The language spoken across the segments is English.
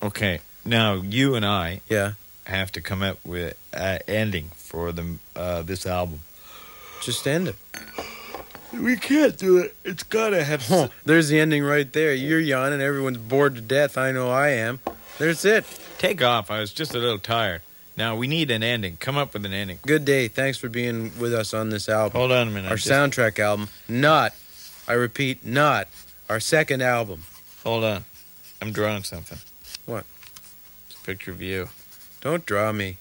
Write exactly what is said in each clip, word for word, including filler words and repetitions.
Okay, now you and I Yeah. have to come up with an ending for the uh, this album. Just end it. We can't do it. It's gotta have. Huh. There's the ending right there. You're yawning. Everyone's bored to death. I know I am. There's it. Take off. I was just a little tired. Now we need an ending. Come up with an ending. Good day. Thanks for being with us on this album. Hold on a minute. Our just, soundtrack album. Not, I repeat, not our second album. Hold on. I'm drawing something. What? It's a picture of you. Don't draw me.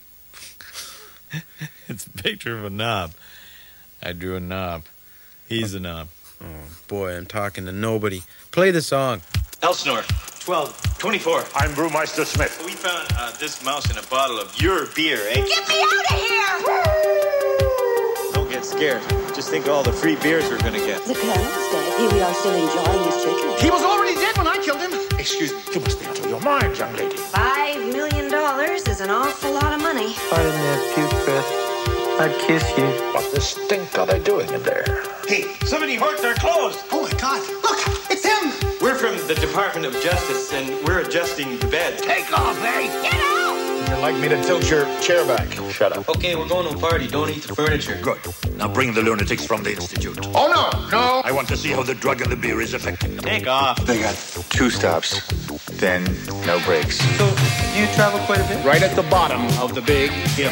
It's a picture of a knob. I drew a knob. He's a knob. Oh, boy, I'm talking to nobody. Play the song. Elsinore, twelve, twenty-four. I'm Brewmeister Smith. We found uh, this mouse in a bottle of your beer, eh? Get me out of here! Don't get scared. Just think of all the free beers we're gonna get. The Colonel's dead. Here we are still enjoying his chicken. He was already dead when I killed him. Excuse me, you must be out of your mind, young lady. Five million dollars is an awful lot of money. If I didn't have puke breath, I'd kiss you. What the stink are they doing in there? Hey, somebody horked our clothes. Oh my God! Look, it's him. We're from the Department of Justice, and we're adjusting the bed. Take off, eh? Get out! You'd like me to tilt your chair back? Shut up. Okay, we're going to a party. Don't eat the furniture. Good. Now bring the lunatics from the Institute. Oh no, no. I want to see how the drug in the beer is affecting them. Take off. They got two stops, then no breaks. So, you travel quite a bit? Right at the bottom of the big hill.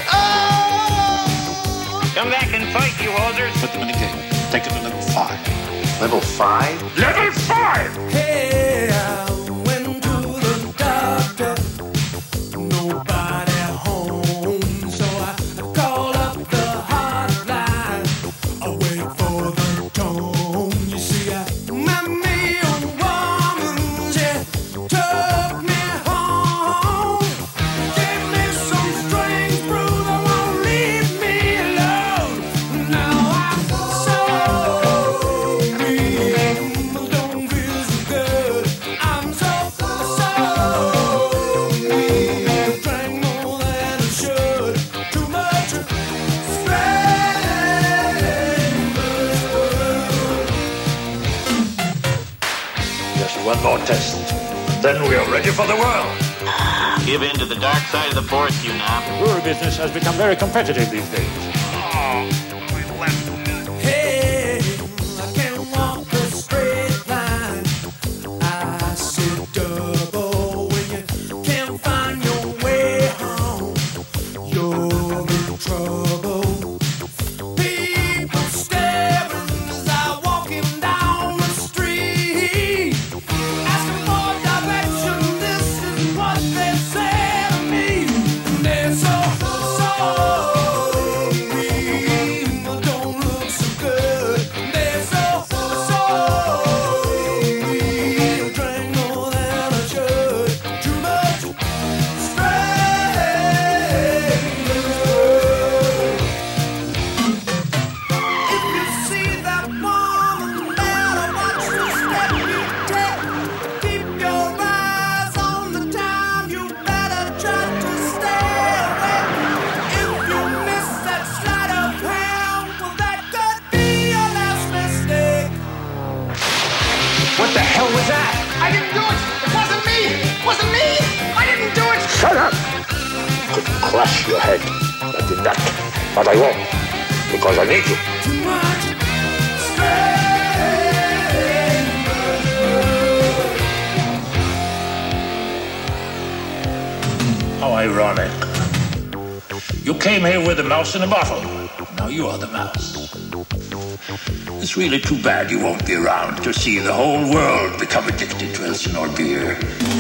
Come back and fight, you hosers. Put them in the game. Take them to level five. Level five? Level five! Hey, I went to the doctor. Nobody home, so I called up the hotline. I wait for the tone. You see, I met me a woman. She took me home, gave me some strange brew that won't leave me alone. Now I'm so weak, don't feel so good. I'm so, so weak. Drank more than I should. Too much strange. Just one more test. Then we are ready for the world. Give in to the dark side of the force, you knob. Brewer business has become very competitive these days. Hey, I can't walk a straight line. I sit double when you can't find your way home. You're in trouble. People staring as I walk him down the street, asking for direction. This is what they say to me. They're so, so mean. Don't look so good. They're so, so mean. Drank more than I should. Too much strange. If you see that woman there, watch the step you take. Keep your eyes on the time. You better try to stay away. If you miss that sleight of hand, well, that could be your last mistake. What the hell was that? I didn't do it. It wasn't me. It wasn't me. I didn't do it. Shut up! Could crush your head. I did not. But I won't. Because I need you. Too much strange. How ironic. You came here with a mouse in a bottle. Now you are the mouse. It's really too bad you won't be around to see the whole world become addicted to Elsinore beer.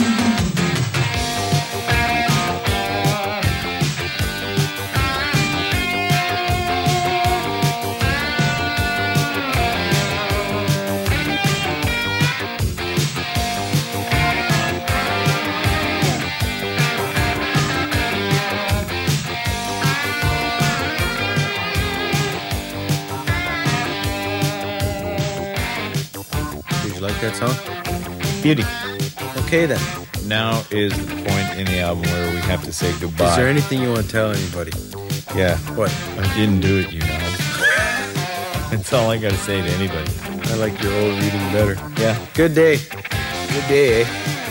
Did you like that song? Beauty. Okay, then. Now is the point in the album where we have to say goodbye. Is there anything you want to tell anybody? Yeah. What? I didn't do it, you know. That's all I got to say to anybody. I like your old reading better. Yeah. Good day. Good day, eh?